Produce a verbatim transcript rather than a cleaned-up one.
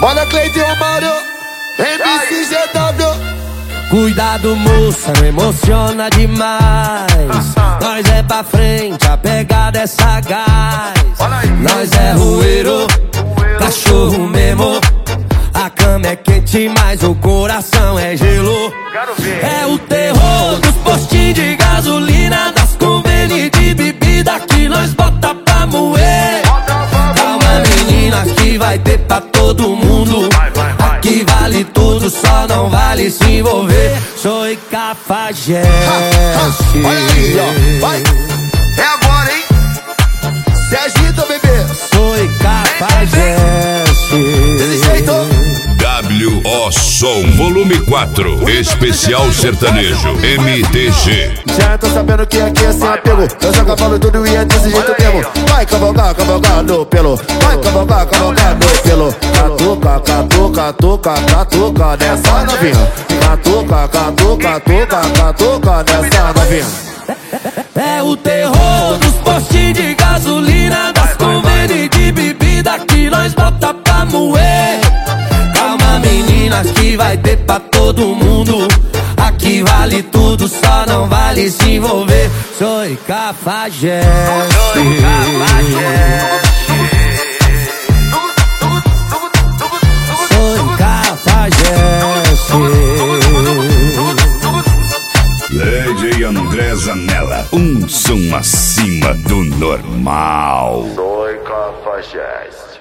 Bora Cleiton Mauro, M C G W. Cuidado moça, não emociona demais. Nós é pra frente, a pegada é sagaz. Nós é rueiro, cachorro mesmo. A cama é quente, mas o coração é gelo. É o terror dos postinhos de gasolina, das convênios de bebida que nós bota pra moer. Calma menina, que vai ter pra todo mundo. Aqui vale tudo, só não vale se envolver. Sou Cafajeste. Olha aí, ó, vai. É agora, hein? Se agita, bebê. Sou Cafajeste. Desse jeito. W O Som Volume quatro, Especial Sertanejo M T G. Já tô sabendo que aqui é sem apego. Eu já cavalo tudo e é desse jeito mesmo. Vai cavalgar, cavalgar no pelo. Vai cavalgar, cavalgar no pelo. Catuca, catuca, catuca, catuca nessa novinha. Catuca, catuca, catuca, catuca nessa novinha. É o terror dos postinhos de gasolina, das convênios de bebida que nós bota pra moer. Calma meninas, que vai ter pra todo mundo. Aqui vale tudo, só não vale se envolver. Sou Cafajeste. Sou Cafajeste. Sou Cafajeste. D J André Zanella, um som acima do normal. Sou Cafajeste.